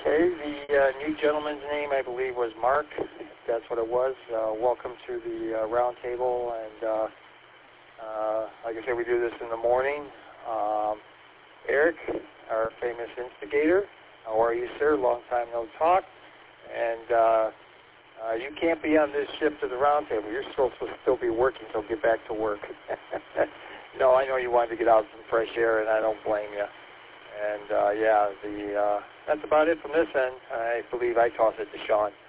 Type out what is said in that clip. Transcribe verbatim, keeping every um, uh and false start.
Okay, the uh, new gentleman's name, I believe, was Mark. That's what it was. Uh, welcome to the uh, round table. And uh, uh, like I said, we do this in the morning. Um, Eric, our famous instigator, how are you, sir? Long time no talk. And uh, uh, you can't be on this shift of the round table. You're supposed to still be working, so get back to work. No, I know you wanted to get out some fresh air, and I don't blame you. And, uh, yeah, the uh, that's about it from this end. I believe I toss it to Sean.